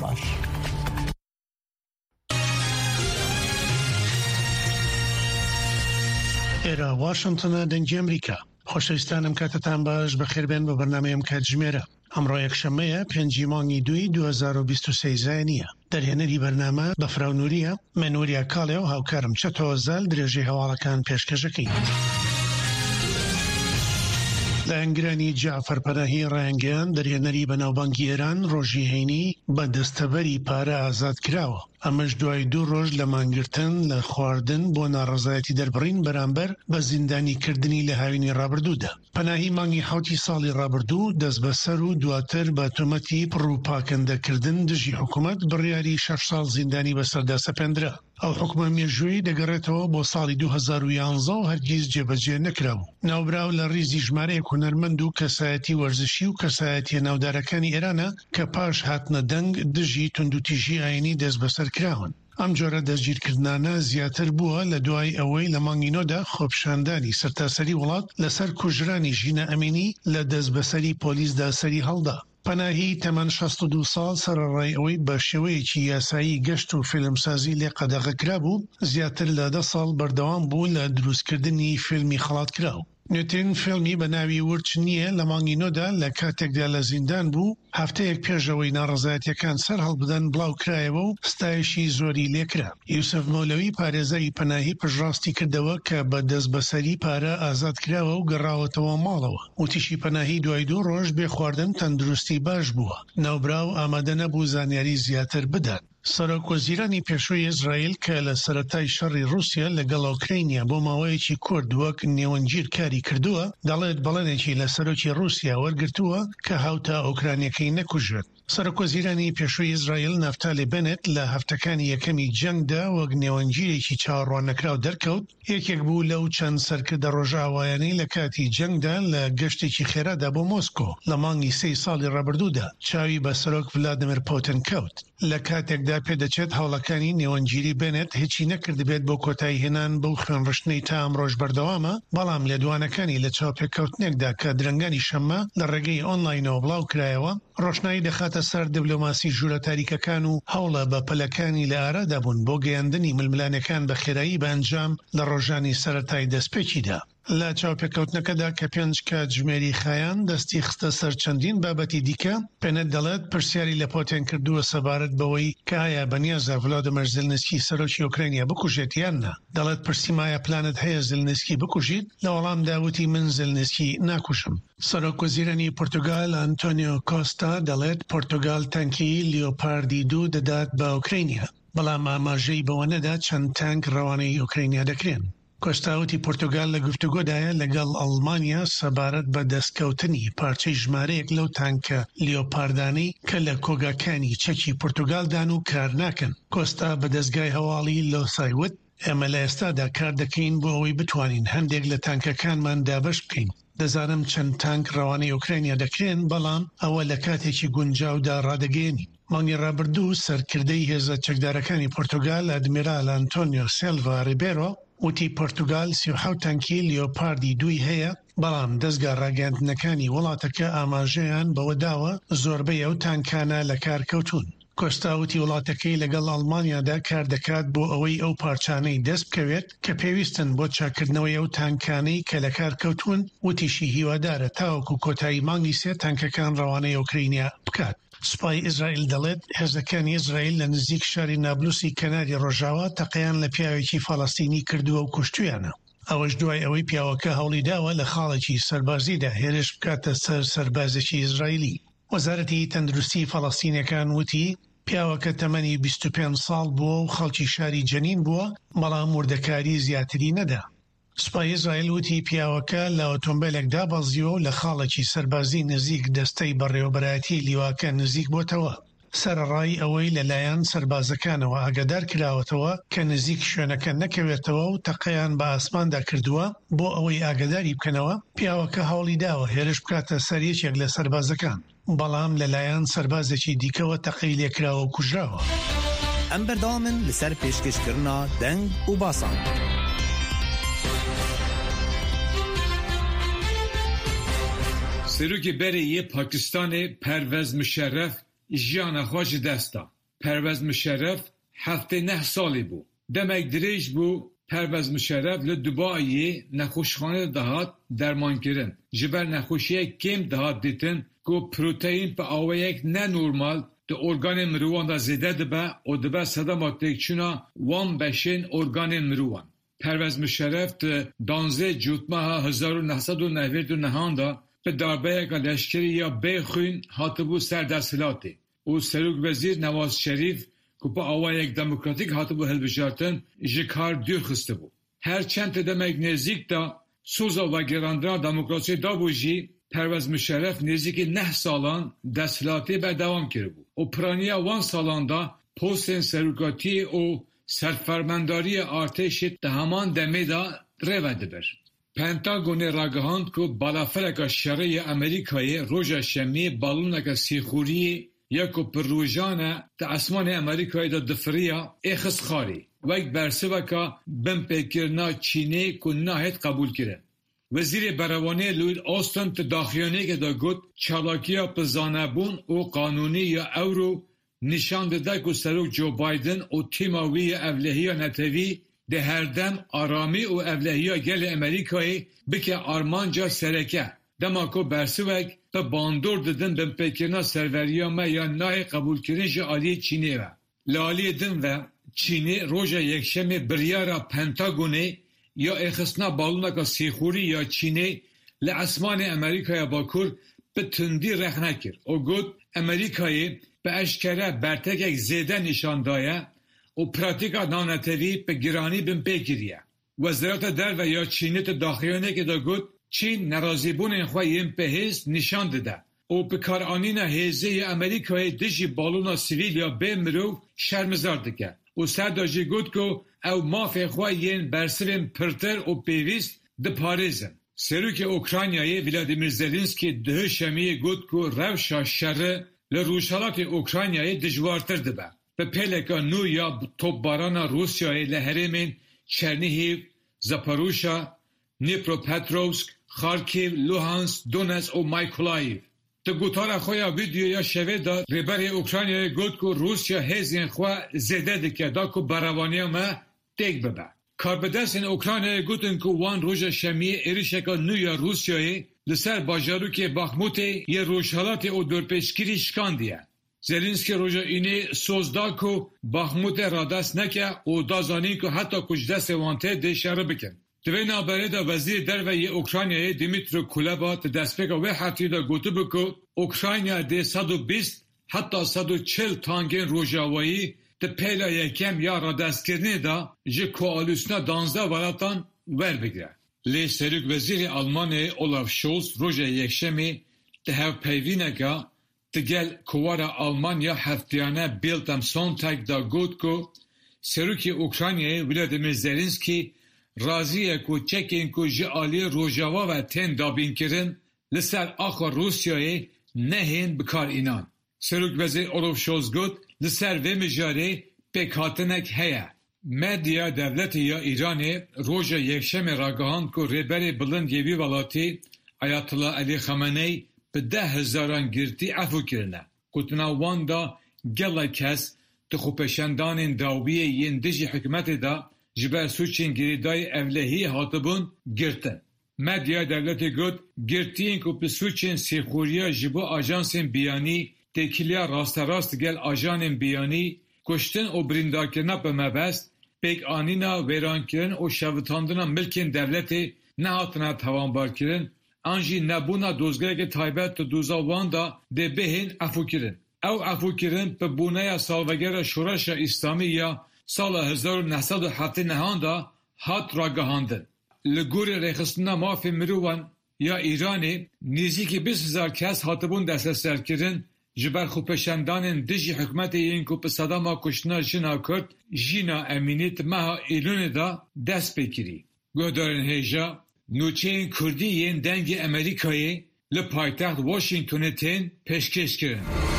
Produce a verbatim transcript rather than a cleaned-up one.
باش. ایرا واشنطن دنج امریکا خوشویستانم کاتتان باش بخیر بین با برنامه کاتژمێرە ئەمڕۆ یەکشەمەیە پێنجی مانگی دوی دو هزار و بیست و سێ زایانیە. دەرهێنەری بەرنامە بەفراونوریە منوریا کاڵێ و هاوکارم چەتۆزەل درێژەی هەواڵەکان پێشکەشەکەی. لە ئەنگرانی جعفەر پەناهی ڕایانگەیان دەرهێنەری بەناوبانگی ئێران ڕۆژی هەینی بە دەستەبەری پارە ئازاد کراوە. ئەمەش دوای دوو ڕۆژ لە مانگرتن لە خواردن بۆ ناڕەزایەتی دەربڕین بەرامبەر بە زیندانیکردنی لە هاوینی ڕابردوودا. پەناهی مانگی حوتی ساڵی ڕابردوو دەست بەسەر و دواتر بە تۆمەتی پڕوپاکەندەکردن دژی حکوومەت بڕیاری شەش ساڵ زیندانی بەسەردا سەپێنرا. ئەو حکومە مێژووی دەگەڕێتەوە بۆ ساڵی دوو هەزار و یانزە و هەرگیز جێبەجێ نەکراوە. ناوبراو لە ڕیزی ژمارەیەک هونەرمەند و کەسایەتی وەرزشی و کەسایەتی ناودارەکانی ئێرانە کە پاش هاتنە دەنگ دژی توندوتیژی ئاینی دەست بەسەر کراون. ئەم جۆرە دەستگیرکردانە زیاتر بووە لە دوای ئەوەی لە مانگی نۆدا خۆپیشاندانی سەرتاسەری وڵات لەسەر کوژرانی ژینە ئەمینی لە دەست بەسەری پۆلیسدا سەری هەڵدا. پەناهی تەمەن شەست و دوو ساڵ سەرەڕای ئەوەی بە شێوەیەکی یاسایی گەشت و فیلمسازی لێ قەدەغەکرا بوو، زیاتر لە دە ساڵ بەردەوام بوو لە دروستکردنی فیلمی خەڵاتکراو. نوێترین فیلمی بە ناوی ورچ نییە لە مانگی نۆدا لە کاتێکدا لە زیندان بوو، هەفتەیەک پێشەوەی ناڕەزایەتیەکان سەر هەڵبدەن بڵاو کرایەوە و ستایشی زۆری لێکرا. یوسف مەولەوی پارێزەری پەناهی پشڕاستی کردەوە کە بە دەست بەسەری پارە ئازاد کراوە و گەڕاوەتەوە ماڵەوە. وتیشی پەناهی دوای دوو ڕۆژ بێ خواردن تەندروستی باش بووە. ناوبراو ئامادە نەبوو زانیاری زیاتر بدات. سەرۆکوەزیرانی پێشووی ئیزرائیل کە لە سەرەتای شەڕی رووسیا لەگەڵ ئوکراینیا بۆ ماوەیەکی کورد وەک نێوەنگیر کاری کردووە، دەڵێت بەڵێنێکی لە سەرۆکی رووسیا وەرگرتووە کە هاوتا ئوکرانیەکەی نەکوژێت. سەرۆکوەزیرانی پێشووی ئیزرائیل نافتالی بنت لە هەفتەکانی یەکەمی جەنگدا وەک نێوەنگیرێکی چاوەڕوان نەکراو دەرکەوت، یەکێک بوو لەو چەند سەرکردە ڕۆژاوایانەی لە کاتی جەنگدا لە گەشتێکی خێرادا بۆ مۆسکۆ لە مانگی سێی ساڵی ڕابردوودا چاوی بە سەرۆک ڤلادیمیر پوتین کەوت. لە کاتێکدا پێدەچێت هەوڵەکانی نێوەنگیری بنت هیچی نەکردبێت بۆ کۆتایی هێنان بەو خوێنڕشتنەی تا ئەمڕۆژ بەردەوامە، بەڵام لێدوانەکانی لە چاوپێکەوتنێکدا کە درەنگانی شەممە لە ڕێگەی ئۆنلاینەوە بڵاو کرایەوە، ڕۆشنایی دەخاتە سەر دیبلۆماسی ژوورە تاریکەکان و هەوڵە بە پەلەکانی لە ئارادا بوون بۆ گەیاندنی ململانەکان بە خێرایی بە ئەنجام لە ڕۆژانی سەرەتای دەستپێکیدا. لە چاوپێکەوتنەکەدا کە پێنج کاتژمێری خایان دەستی خستە سەر چەندین بابەتی دیکە، پێنت دەڵێت پرسیاری لە پۆتین کردووە سەبارەت بەوەی کە ئایا بەنیازە ڤلادیمیر زێلنسکی سەرۆکی ئوکراینیا بکوژێت یان نا. دەڵێت پرسیمایە پلانت هەیە زێلنسکی بکوژیت؟ لە وەڵامدا وتی من زێلنسکی ناکوشم. سەرۆکوەزیرانی پورتوگال ئەنتۆنیۆ کۆستا دەڵێت پۆرتوگال تانکی لیۆپاردی دوو دەدات بە ئوکراینیا، بەڵام ئاماژەی بەوە نەدا چەند تانک ڕەوانەی ئوکراینیا دەکرێن. کۆستاوتی پۆرتوگال لە گفتوگۆدایە لەگەڵ ئەڵمانیا سەبارەت بە دەستکەوتنی پارچەی ژمارەیەک لەو تانکە لیۆپاردانەی کە لە کۆگاکانی چەکی پۆرتوگالدان و کار ناکەن. کۆستا بە دەستگای هەواڵی لۆسایوت ئێمە لە ئێستادا کار دەکەین بۆ ئەوەی بتوانین هەندێک لە تانکەکانمان دابەش بکەین. دەزانم چەند تانک ڕەوانەی ئوکراینیا دەکرێن، بەڵام ئەوە لە کاتێکی گونجاودا ڕادەگەێنین. مانگی ڕابردوو سەرکردەی هێزە چەکدارەکانی پۆرتوگال ئەدمیرال ئەنتۆنیۆ سیلڤا ریبێرۆ وتی پۆرتوگال سی و حەوت تانکی لیۆپاردی دوی هەیە، بەڵام دەستگا ڕاگەاندنەکانی وڵاتەکە ئاماژەیان بەوە داوە زۆربەی ئەو تانکانە لە کار کەوتون. کۆستاوتی وڵاتەکەی لەگەڵ ئەڵمانیادا کار دەکات بۆ ئەوەی ئەو پارچانەی دەست بکەوێت کە پێویستن بۆ چاکردنەوەی ئەو تانکانەی کە لە کار کەوتون، وتیشی هیوادارە تاوەکو کۆتایی مانگی سێ تانکەکان ڕەوانەی ئوکراینیا بکات. سوپای ئیزرائیل دەڵێت هێزەکانی ئیزرائیل لە نزیک شاری نابلوسی کەناری ڕۆژاوا تەقەیان لە پیاوێکی فەڵەستینی کردووە و کوشتویانە. ئەوەش دوای ئەوەی پیاوەکە هەوڵی داوە لە خاڵێکی سەربازیدا هێرش بکاتە سەر سەربازێکی ئیزرائیلی. وەزارەتی تەندروستی فەڵەستینیەکان وتی پیاوەکە تەمەنی بیست و پێنج ساڵ بووە و خەڵکی شاری جەنین بووە، بەڵام وردەکاری زیاتری نەدا. سوپای ئیزرائیل وتی پیاوەکە لە ئۆتۆمبیلێکدا بەڵزیوە و لە خاڵێکی سەربازی نزیک دەستەی بەڕێوەبەرایەتی لیواکە نزیک بۆتەوە. سەرڕای ئەوەی لەلایەن سەربازەکانەوە ئاگادار کراوەتەوە کە نزیک شوێنەکە نەکەوێتەوە و تەقەیان بە ئاسماندا کردووە بۆ ئەوەی ئاگاداری بکەنەوە. پیاوەکە هەوڵی داوە هێرش بکاتە سەر یەکێک لە سەربازەکان، بەڵام لەلایەن سەربازێکی دیکەوە تەقەی لێکراوە و کوژراوە. ئەم بەردەوامن لەسەر پێشکەشکردنا دەنگ و باسان. سروکی بری یه پاکستان پرویز مشرف جیان خواج دستا پرویز مشرف هفته نه سالی بو. دمک دریج بو پرویز مشرف لدبایی نخوشخانه دهات درمان کرن. جبر نخوشیه کم دهات دیتن که پروتئین پا آوه یک نه نورمال ده ارگان مروان دا زیده دبه و دبه صدامات تکچونا وان بشین ارگان مروان. پرویز مشرف ده دانزه جوتمه هزار و نهصد و نوید و نهان دا به دربه یک لشکری یا بخوین هاتبو سر دستلاتی. و سروک وزیر نواز شریف که با آوه یک دموکراتیک هاتبو هلبجارتن جکار دور خسته بو. هر چند دمک نزدیک دا سوزا و گراندران دموکراسی دا بوجی پرویز مشرف نزدیک نه سالان دستلاتی به دوام کرده بود. و پرانیا وان سالان دا پوستن سروکاتی و سرفرمانداری ارتش ده همان دمه دا رویده بر. پنتاگون راگهاند که بالافرک شرعی امریکای روژا شمی بالونک سیخوری یکو پر روژانه ده اسمان امریکای دا دفریا اخص خاری و یک برسه وکا بم پیکرنا چینه که نهایت قبول کرده. وزیر بروانه لوید آستن تداخیانه که دا گوت چالاکیا پزانبون و قانونی یا اورو نشان داده که سروک جو بایدن و تیماوی اولهی نتوی ده هر دم آرامی و اولهی گل امریکایی بکه آرمانجا سرکه دما که برسوک به باندور دادن بم پیکرنا سروریا ما یا نای قبول کرنش آلی چینه و لالی دن و چینه روژا یکشم بریارا پنتاگونه یا اخصنا بالونک سیخوری یا چینه لعسمان امریکای باکور به تندی رخ نکر و گود امریکای به اشکره برتک زیده نشان دایه و پراتیکا نانتوی به گرانی بین بگیریه. وزارت در و یا چینه داخلیانه که دا گود چین نرازیبون این خواه یم به هیز نشان داده و به کارانین هیزه امریکای دجی بالونا سیویل یا به مرو شرمزار دکه و سر داجی گود که او مافی خواه ین برسرین پرتر و پیویست ده پاریزن. سروک اوکراینیای ولادیمیر زلنسکی ده شمیه گود که روشا شره لروشالات اوکراینیای دجوارتر دبه. به پلکا نو یا توبارانا روسیای لحرمین چرنیهیو، زاپاروشا، نیپروپتروسک، خارکیو، لوهانس، دونس و مایکولایو. ده گوتارا خویا ویدیو یا شوه دا ریبری اوکراینیای گود که روسیا هزین خواه زیده دکه دا که براوانی ما دیگ ببه. کاربدست این اوکراینیای گودن که وان روژا شمیه ایریشکا نو یا روسیای لسر باجارو که باخموتی یه روشالات او دورپشگیری شکاندیه. زلنسکی روژا اینه سوزدا که باخموت رادست نکه او دازانی که حتی کش دست وانته دیشاره بکن. دوی نابره دا وزیر در و یه اوکراینیای دیمیترو کولبا دستپیکا و حتی دا گوتو بکو اوکراینیا ده صد و بیست حتی صد و چل تانگین روژاوایی ده پیلا یکم یا رادست کرنه دا جه کوالوسنا دانزده ولاتان ور بگره. لی سروک وزیر آلمانی اولاف شولز روژا یکشمی ده هف پیوینکا دگل کوارا آلمانیا هفتیانه بیلتم سونتاک دا گوت که سروکی اوکراینیای ولادیمیر زلنسکی راضیه که چکین که جه آلی روژاوا و تن دابین کرن لسر آخر روسیای نهین بکار اینان. سروک وزیر اولاف شولز گوت لسر و مجاره بکاتنک هیا. مدیا devleti ya İran'ı roja yekşeme ragahan ku reberi bilind yevi valati Ayatollah Ali Khamenei bi de hezaran girti afu kirine. Kutina wan da gela kes di xupeşendanên dawiyê yên dijî hikûmetê da ji ber suçên girîdayî evlehî hatibûn girtin. Medya devletê got girtiyên ku bi suçên sêxuriya ji bo ajansên biyanî têkiliya rasterast gel ajanên biyanî kuştin û birîndarkirina bi mebest pek anîna vêrankirin û şevitandina milkên devletê nehatina tawanbarkirin an jî nebûna dozgerekê taybet di doza wan da dê bihên efûkirin. Ew efûkirin bi bûneya salvegera şoreşa İslamî ya sala hezar û neh sed û heftê nehan da hat ragihandin. Li gorî rêxistina mafê mirovan ya Îranê nêzîkî bîst hezar kes hatibûn desteserkirin ji ber xwepeşendanên dijî hikûmetê yên ku bi sedema kuştina jina Kurd jîna emînî ti meha Îlûnê da dest pê kirî. Guhdarên hêja nûçeyên Kurdî yên dengê Amerîkayê li paytext Washingtonê tên pêşkêş kirin.